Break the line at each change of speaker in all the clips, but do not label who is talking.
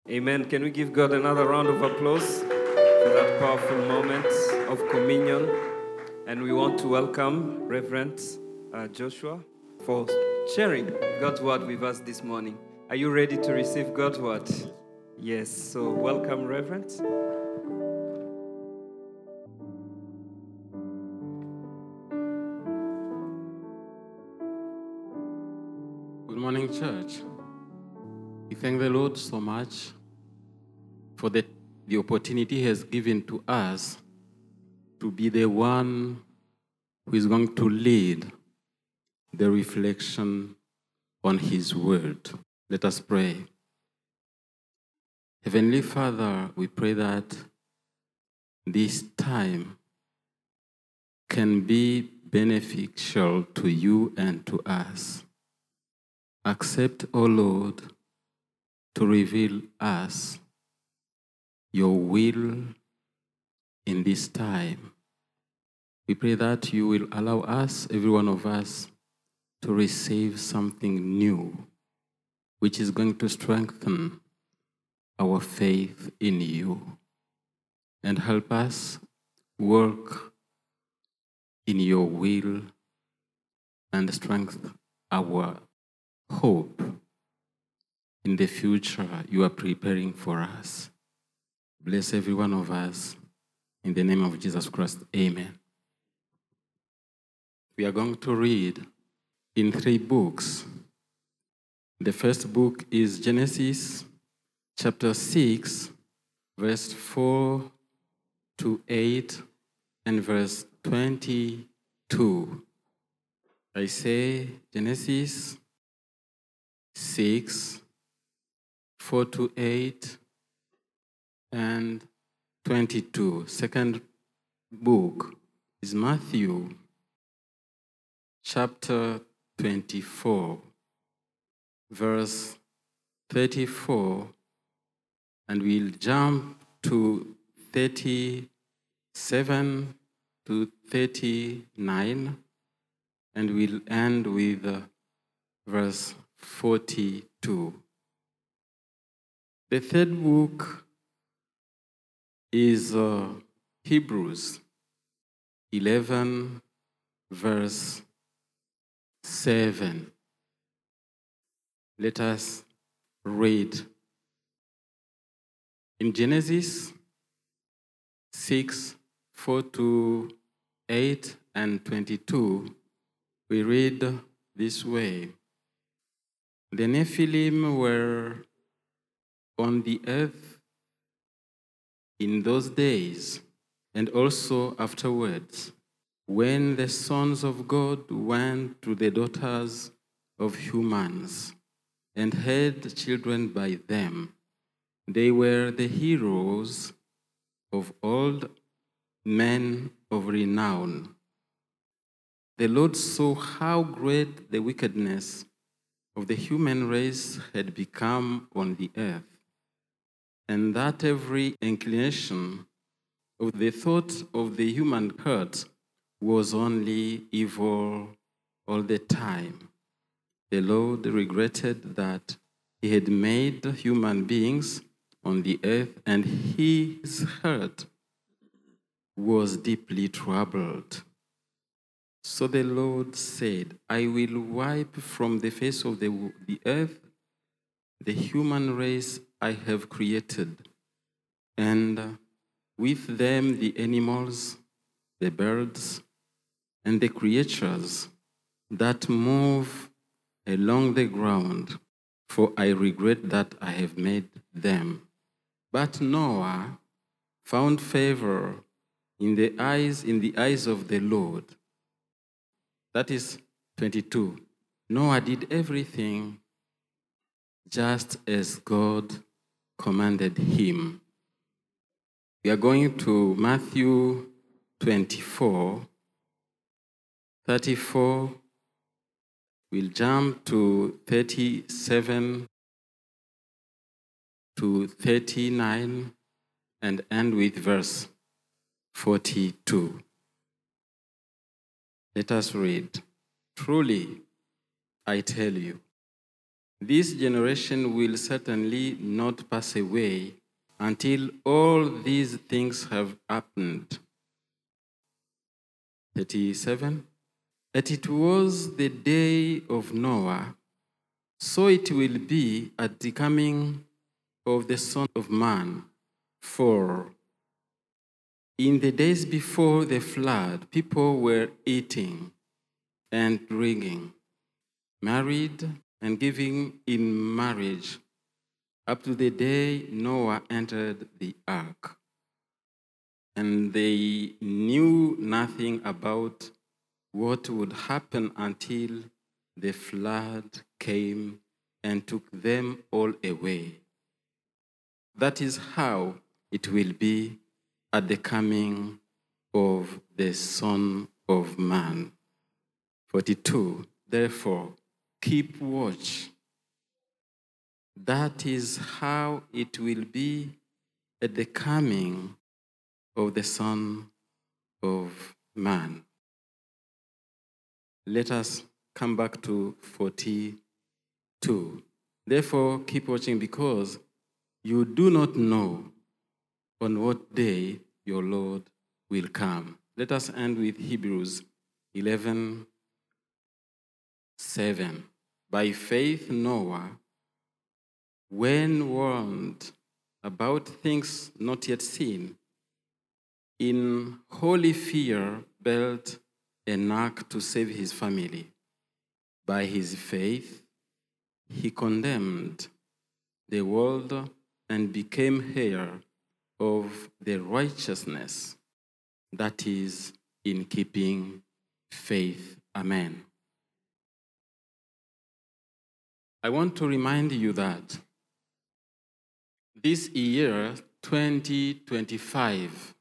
Amen. Can we give God another round of applause for that powerful moment of communion? And we want to welcome Reverend Joshua for sharing God's word with us this morning. Are you ready to receive God's word? Yes. So welcome, Reverend.
Good morning, church. We thank the Lord so much for the opportunity He has given to us to be the one who is going to lead the reflection on His word. Let us pray. Heavenly Father, we pray that this time can be beneficial to you and to us. Accept, O Lord, to reveal us your will in this time. We pray that you will allow us, every one of us, to receive something new, which is going to strengthen our faith in you and help us work in your will and strengthen our hope in the future you are preparing for us. Bless every one of us. In the name of Jesus Christ, amen. We are going to read in 3 books. The first book is Genesis chapter 6, verse 4 to 8, and verse 22. I say Genesis 6, 4 to 8, and 22. Second book is Matthew chapter 24, verse 34, and we'll jump to 37 to 39, and we'll end with verse 42. The third book is Hebrews 11, verse 7. Let us read. In Genesis 6, 4 to 8 and 22, we read this way. The Nephilim were on the earth in those days, and also afterwards, when the sons of God went to the daughters of humans and had children by them. They were the heroes of old, men of renown. The Lord saw how great the wickedness of the human race had become on the earth, and that every inclination of the thought of the human heart was only evil all the time. The Lord regretted that He had made human beings on the earth, and His heart was deeply troubled. So the Lord said, I will wipe from the face of the earth the human race I have created, and with them the animals, the birds, and the creatures that move along the ground, for I regret that I have made them. But Noah found favor in the eyes of the Lord. That is 22. Noah did everything just as God commanded him. We are going to Matthew 24, 34. We'll jump to 37 to 39 and end with verse 42. Let us read. Truly, I tell you, This generation will certainly not pass away until all these things have happened. 37. That it was the day of Noah, so it will be at the coming of the Son of Man. For in the days before the flood, people were eating and drinking, married and giving in marriage, up to the day Noah entered the ark. And they knew nothing about what would happen until the flood came and took them all away. That is how it will be at the coming of the Son of Man. 42. Therefore, keep watch. That is how it will be at the coming of the Son of Man. Let us come back to 42. Therefore, keep watching, because you do not know on what day your Lord will come. Let us end with Hebrews 11:7. By faith, Noah, when warned about things not yet seen, in holy fear built an ark to save his family. By his faith, he condemned the world and became heir of the righteousness that is in keeping faith. Amen. I want to remind you that this year, 2025,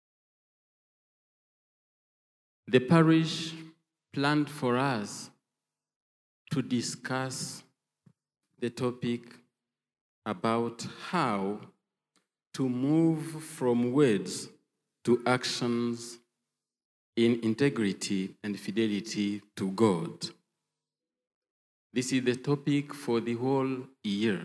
the parish planned for us to discuss the topic about how to move from words to actions in integrity and fidelity to God. This is the topic for the whole year.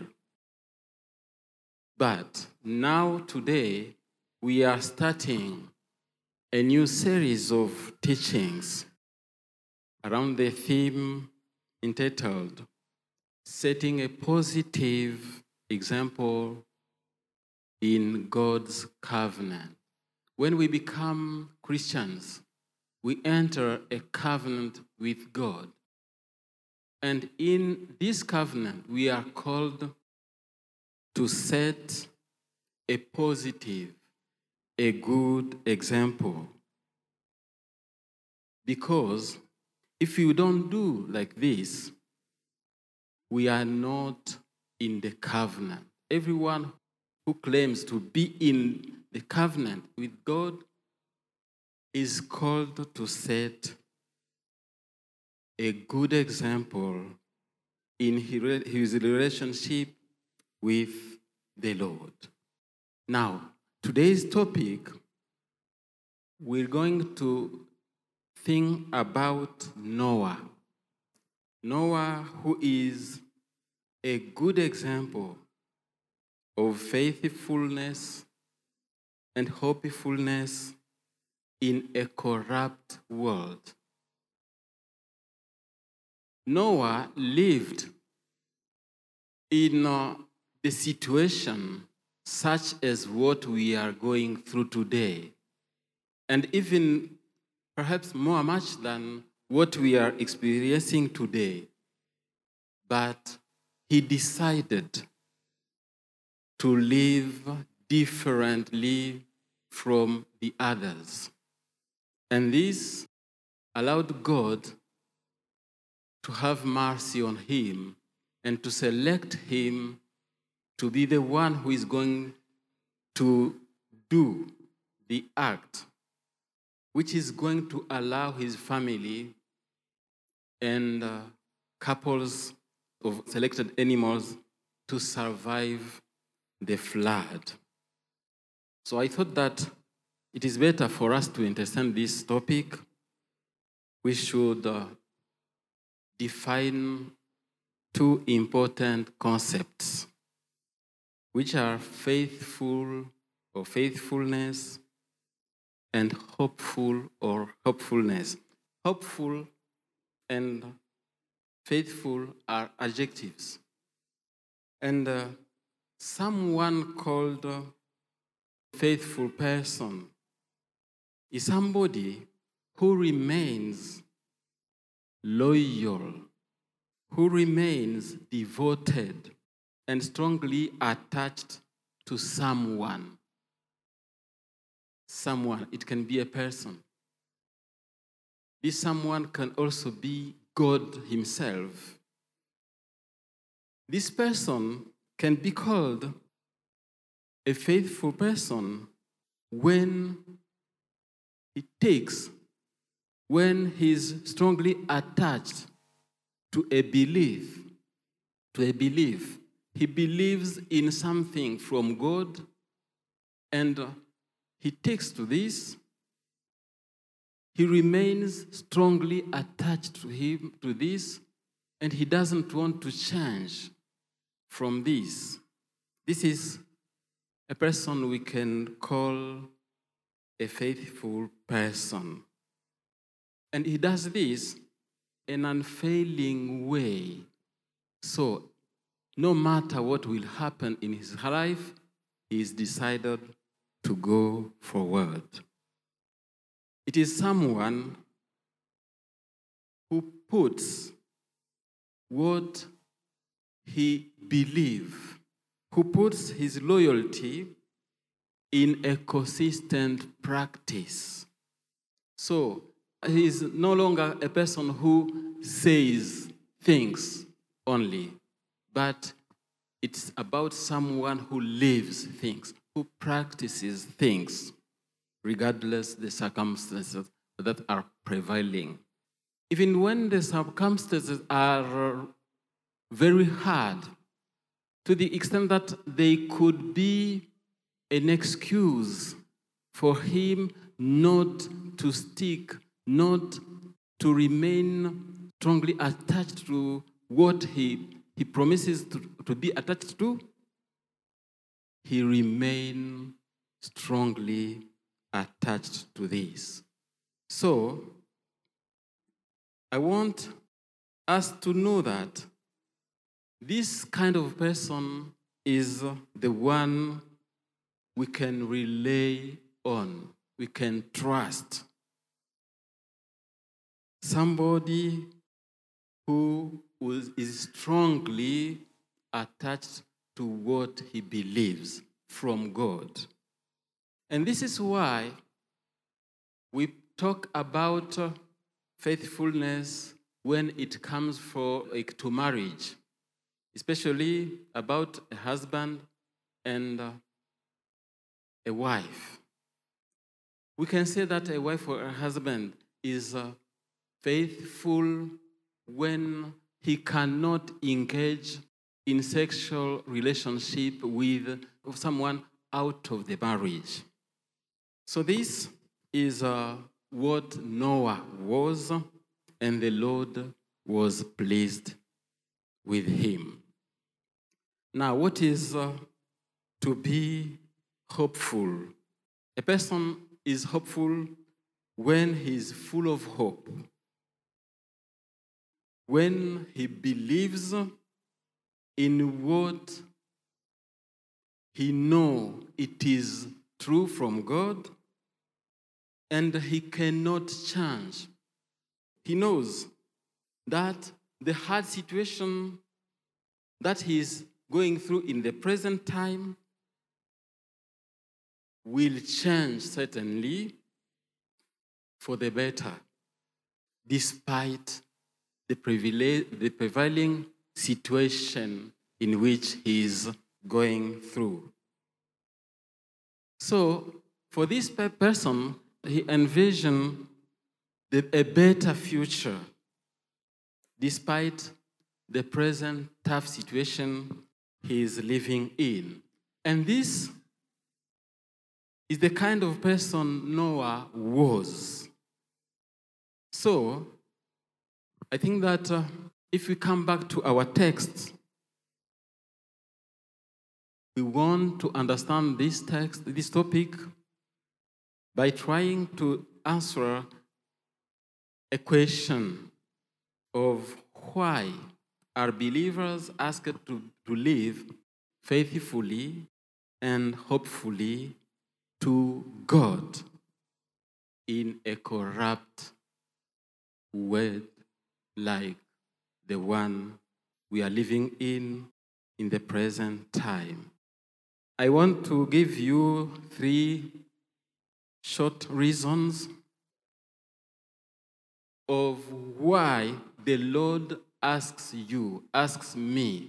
But now, today, we are starting a new series of teachings around the theme entitled Setting a Positive Example in God's Covenant. When we become Christians, we enter a covenant with God. And in this covenant, we are called to set a positive, a good example. Because if you don't do like this, we are not in the covenant. Everyone who claims to be in the covenant with God is called to set a good example in his relationship with the Lord. Now, today's topic, we're going to think about Noah. Noah, who is a good example of faithfulness and hopefulness in a corrupt world. Noah lived in the situation such as what we are going through today, and even perhaps much than what we are experiencing today. But he decided to live differently from the others. And this allowed God to have mercy on him and to select him to be the one who is going to do the act, which is going to allow his family and couples of selected animals to survive the flood. So I thought that it is better for us to understand this topic. We should define two important concepts, which are faithful or faithfulness and hopeful or hopefulness. Hopeful and faithful are adjectives. And someone called a faithful person is somebody who remains loyal, who remains devoted and strongly attached to someone. Someone, it can be a person. This someone can also be God himself. This person can be called a faithful person when he's strongly attached to a belief. He believes in something from God, and he takes to this. He remains strongly attached to this, and he doesn't want to change from this. This is a person we can call a faithful person. And he does this in an unfailing way. So, no matter what will happen in his life, he is decided to go forward. It is someone who puts what he believes, who puts his loyalty in a consistent practice. So, he is no longer a person who says things only, but it's about someone who lives things, who practices things, regardless the circumstances that are prevailing. Even when the circumstances are very hard, to the extent that they could be an excuse for him not to stick, not to remain strongly attached to what he promises to be attached to, he remains strongly attached to this. So, I want us to know that this kind of person is the one we can rely on, we can trust. Somebody who is strongly attached to what he believes from God. And this is why we talk about faithfulness when it comes to marriage, especially about a husband and a wife. We can say that a wife or a husband is faithful when he cannot engage in sexual relationship with someone out of the marriage. So this is what Noah was, and the Lord was pleased with him. Now, what is to be hopeful? A person is hopeful when he is full of hope, when he believes in what he knows it is true from God, and he cannot change. He knows that the hard situation that he is going through in the present time will change certainly for the better, despite the prevailing situation in which he is going through. So, for this person, he envisioned a better future, despite the present tough situation he is living in. And this is the kind of person Noah was. So, I think that if we come back to our text, we want to understand this text, this topic, by trying to answer a question of why are believers asked to live faithfully and hopefully to God in a corrupt world like the one we are living in the present time. I want to give you 3 short reasons of why the Lord asks me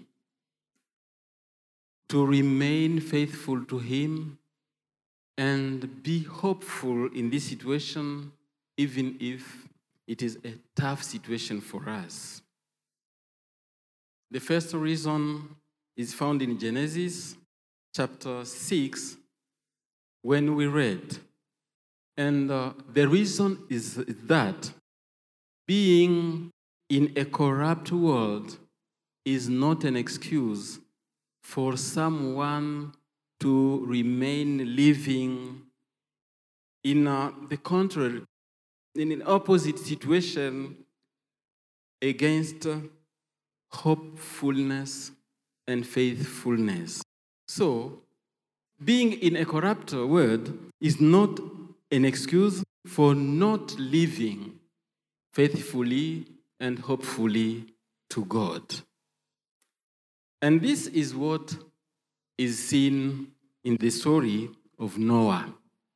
to remain faithful to Him and be hopeful in this situation, even if it is a tough situation for us. The first reason is found in Genesis chapter 6, when we read. And the reason is that being in a corrupt world is not an excuse for someone to remain living in the contrary, in an opposite situation against hopefulness and faithfulness. So, being in a corrupt world is not an excuse for not living faithfully and hopefully to God. And this is what is seen in the story of Noah.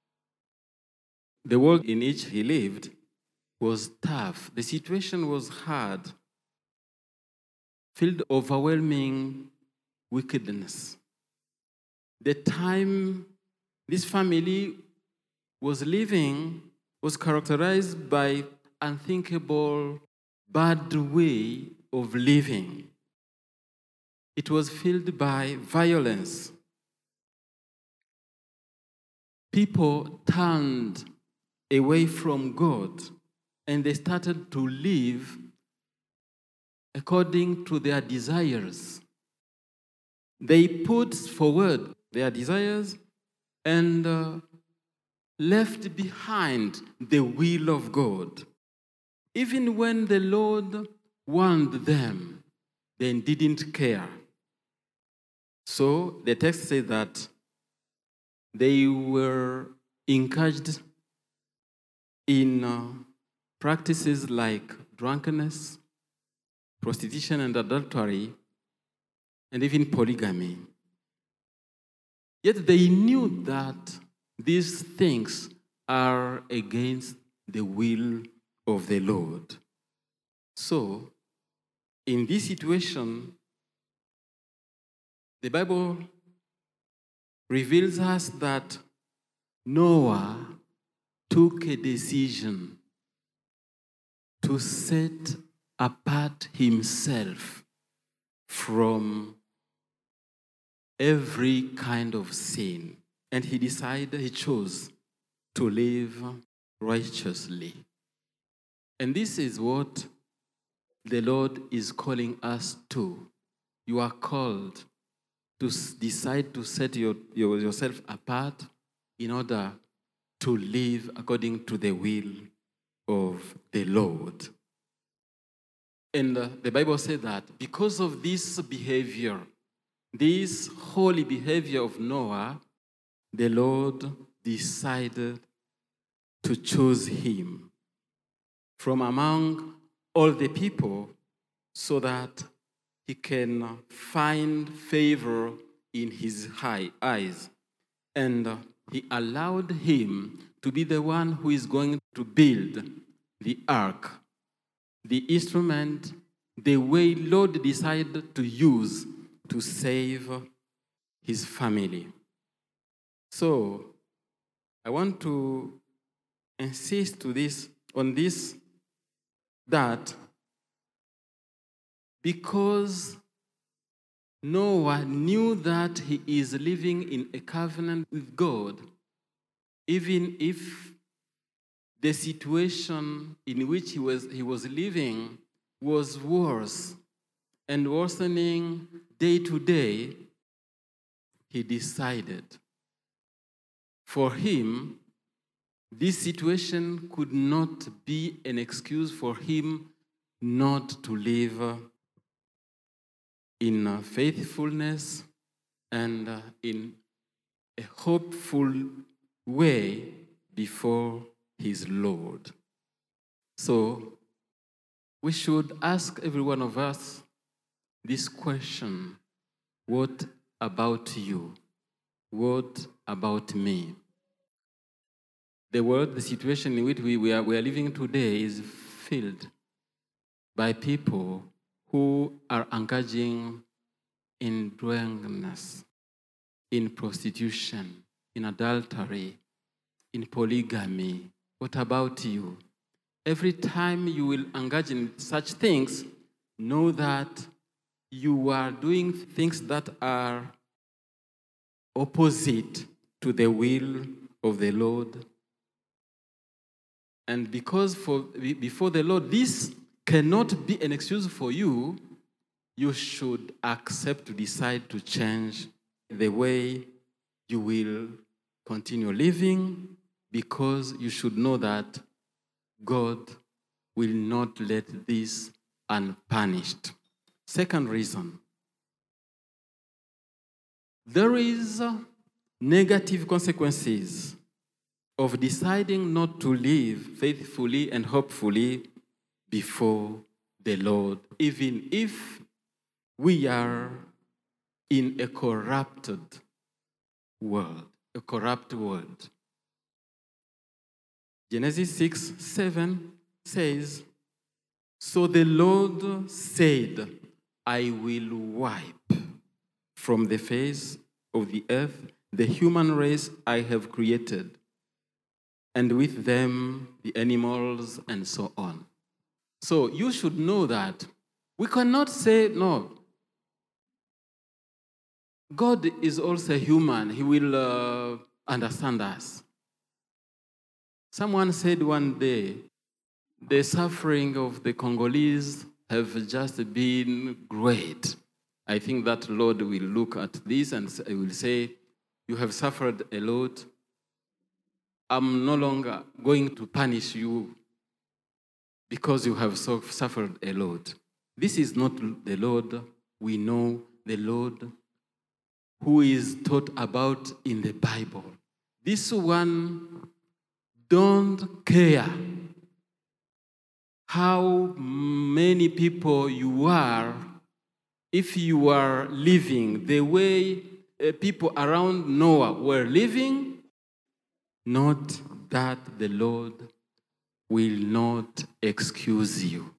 The world in which he lived was tough. The situation was hard, filled with overwhelming wickedness. The time this family was living was characterized by unthinkable, bad way of living. It was filled by violence. People turned away from God and they started to live according to their desires. They put forward their desires and left behind the will of God. Even when the Lord warned them, they didn't care. So the text says that they were encouraged in practices like drunkenness, prostitution and adultery, and even polygamy. Yet they knew that these things are against the will of the Lord. So, in this situation, the Bible reveals us that Noah took a decision to set apart himself from every kind of sin. And he chose to live righteously. And this is what the Lord is calling us to. You are called to decide to set yourself apart in order to live according to the will of the Lord. And the Bible says that because of this behavior, this holy behavior of Noah, the Lord decided to choose him from among all the people so that he can find favor in his eyes. And he allowed him to be the one who is going to build the ark, the instrument, the way Lord decided to use to save his family. So, I want to insist on this, that because Noah knew that he is living in a covenant with God, even if the situation in which he was living was worse and worsening day to day, he decided. For him, this situation could not be an excuse for him not to live in faithfulness and in a hopeful way before his Lord. So we should ask every one of us this question: what about you? What about me? The world, the situation in which we are living today is filled by people who are engaging in drunkenness, in prostitution, in adultery, in polygamy. What about you? Every time you will engage in such things, know that you are doing things that are opposite to the will of the Lord. And because before the Lord, this cannot be an excuse for you, you should accept to decide to change the way you will continue living, because you should know that God will not let this unpunished. Second reason, there is negative consequences of deciding not to live faithfully and hopefully before the Lord, even if we are in a corrupted world, a corrupt world. Genesis 6:7 says, "So the Lord said, I will wipe from the face of the earth the human race I have created, and with them the animals," and so on. So you should know that we cannot say, no, God is also human. He will understand us. Someone said one day, the suffering of the Congolese have just been great. I think that Lord will look at this and will say, you have suffered a lot. I'm no longer going to punish you because you have suffered a lot. This is not the Lord we know, the Lord who is taught about in the Bible. This one don't care how many people you are, if you are living the way people around Noah were living, not that the Lord will not excuse you.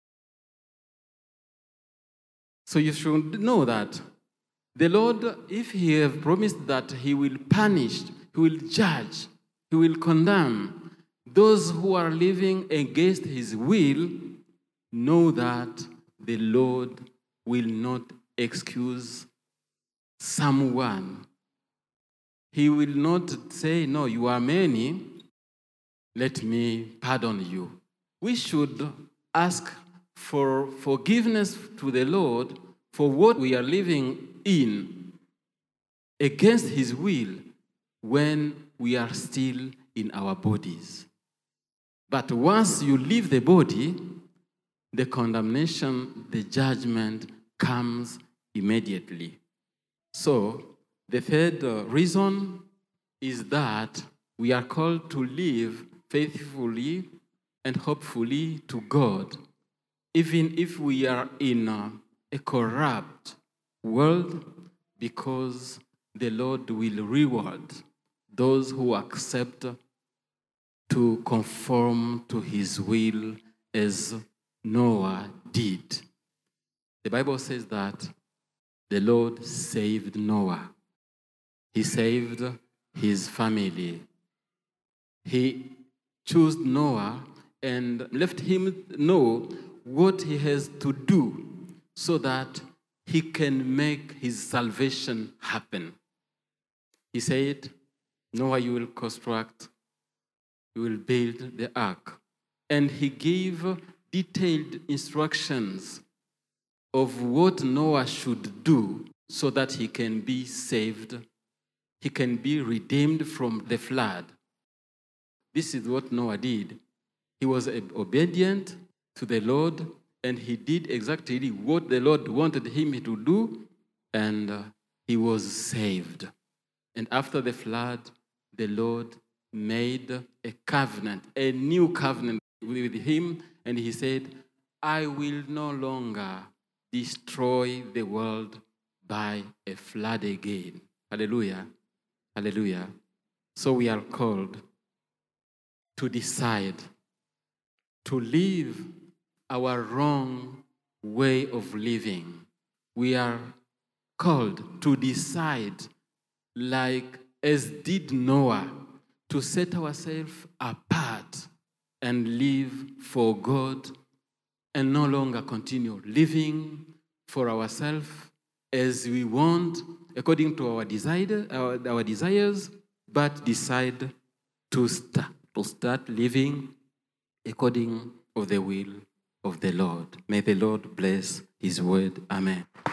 So you should know that the Lord, if He has promised that He will punish, He will judge, He will condemn those who are living against His will, know that the Lord will not excuse someone. He will not say, no, you are many, let me pardon you. We should ask for forgiveness to the Lord for what we are living in against His will when we are still in our bodies. But once you leave the body, the condemnation, the judgment comes immediately. So, the third reason is that we are called to live faithfully and hopefully to God, even if we are in a corrupt world, because the Lord will reward those who accept to conform to His will as Noah did. The Bible says that the Lord saved Noah. He saved his family. He chose Noah and left him know what he has to do so that he can make his salvation happen. He said, Noah, you will construct, you will build the ark. And he gave detailed instructions of what Noah should do so that he can be saved, he can be redeemed from the flood. This is what Noah did. He was obedient to the Lord, and he did exactly what the Lord wanted him to do, and he was saved. And after the flood, the Lord made a covenant, a new covenant with him, and he said, I will no longer destroy the world by a flood again. Hallelujah. Hallelujah. So we are called to decide to leave our wrong way of living. We are called to decide, like as did Noah, to set ourselves apart and live for God and no longer continue living for ourselves as we want, according to our desires, but decide to start living according to the will of the Lord. May the Lord bless his word. Amen.